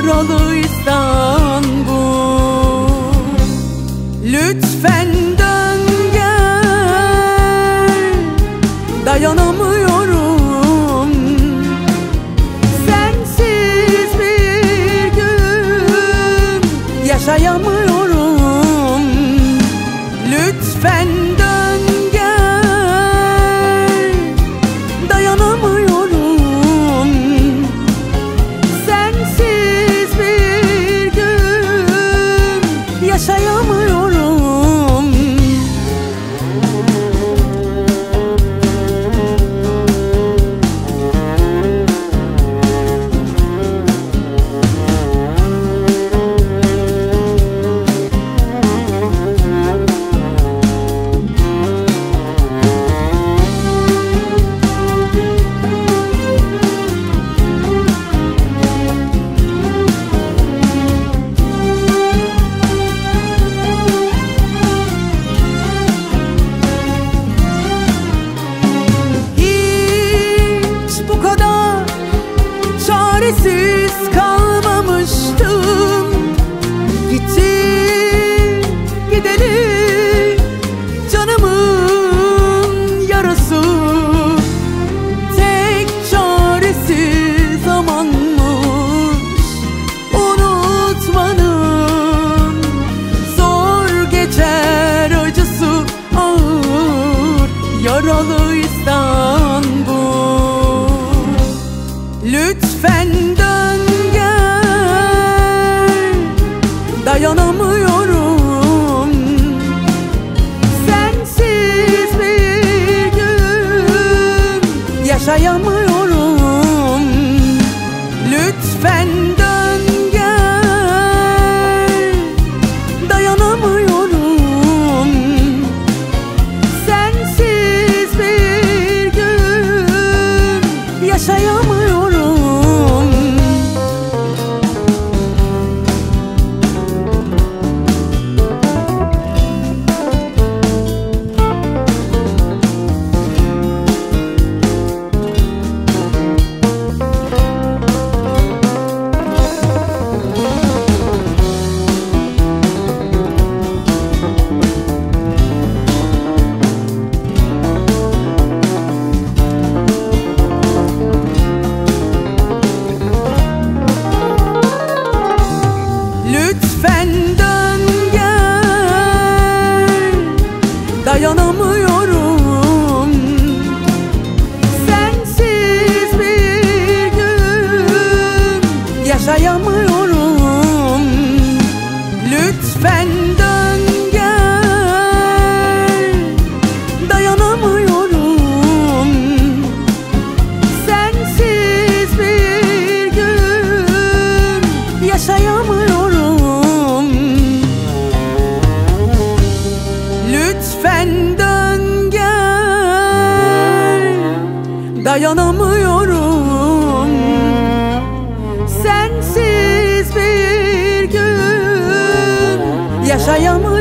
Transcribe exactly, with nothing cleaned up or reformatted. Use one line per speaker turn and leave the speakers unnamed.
yaralı İstanbul. Lütfen dön gel, dayanamıyorum. Sensiz bir gün yaşayamıyorum. Lütfen dön gel, dayanamıyorum. Sensiz bir gün yaşayamıyorum. Çaresiz kalmamıştım. Gitti gideli canımın yarası. Tek çaresi zamanmış unutmanın. Zor geçer acısı ağır yaralı İstanbul. Lütfen dön gel, dayanamıyorum. Sensiz bir gün yaşayamıyorum. Lütfen dön gel, dayanamıyorum. Sensiz bir gün yaşayamıyorum. Lütfen dön gel, dayanamıyorum. Sensiz bir gün yaşayamıyorum. Lütfen dön gel, dayanamıyorum. Sensiz bir gün yaşayamıyorum. Lütfen dön gel, dayanamıyorum. Sensiz bir gün yaşayamıyorum.